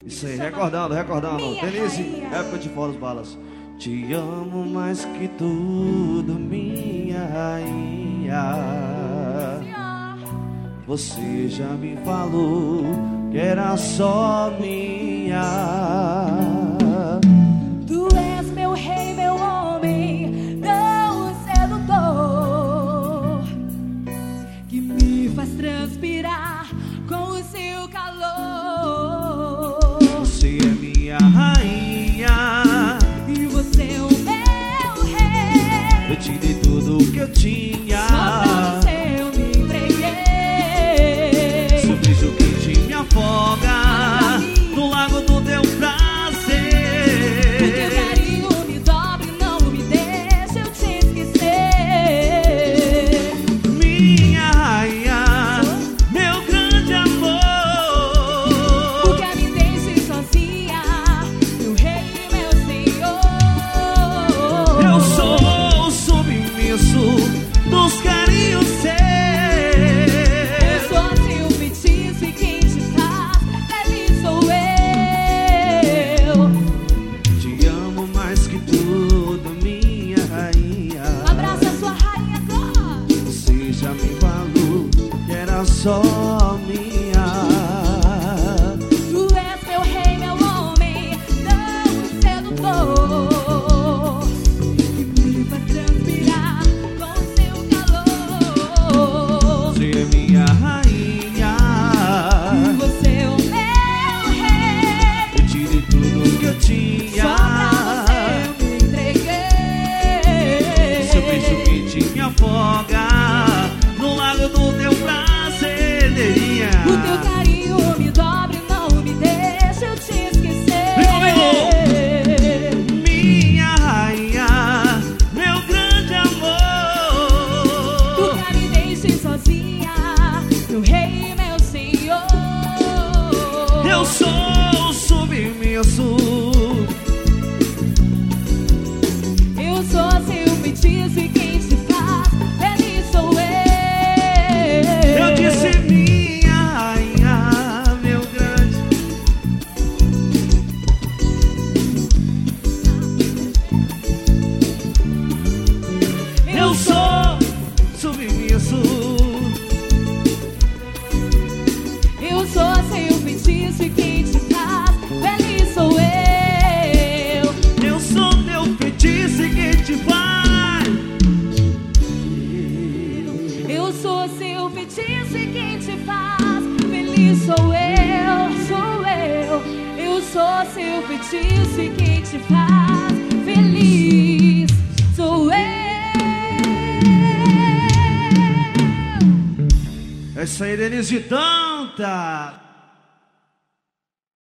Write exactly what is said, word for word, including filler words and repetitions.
Isso aí, recordando, recordando. Denise, época de Fora os Balas. Te amo mais que tudo, minha rainha. Você já me falou que era só minha. Tu és meu rei, meu homem, tão sedutor, que me faz transpirar com o seu calor. Você é minha rainha e você é o meu rei. Eu te dei tudo o que eu tinha. Só pra você eu me entreguei. Seu beijo quente me afoga no lago do teu prazer. O teu carinho me dobra e não me deixa eu te esquecer. Minha rainha, meu grande amor. Porque me deixe sozinha, meu rei e meu senhor. Eu sou submisso dos carinhos seus. Eu sou seu feitiço e quem te faz feliz sou eu. Te amo mais que tudo, minha rainha. Abraça a sua rainha agora. Você já me falou que era só minha. Tu és meu rei, meu homem, tão sedutor, que me faz transpirar com seu calor. Você é minha rainha. Você é o meu rei. Eu te dei tudo que eu tinha. Só pra você eu me entreguei. Seu beijo quente me afoga no lago do teu prazer. O teu carinho me dobra e não me deixa eu te esquecer. Vem comigo! Minha rainha, meu grande amor. Nunca me deixe sozinha, meu rei e meu senhor. Eu sou submisso. Eu sou seu feitiço e quem te faz feliz sou eu. Eu disse minha rainha, meu grande. Eu sou submisso. Eu sou seu feitiço e quem te faz feliz sou eu. Eu sou teu feitiço e quem te faz. Eu sou seu feitiço e quem te faz feliz sou eu, sou eu. Eu sou seu feitiço e quem te faz feliz sou eu. É isso aí, Denise Tanta.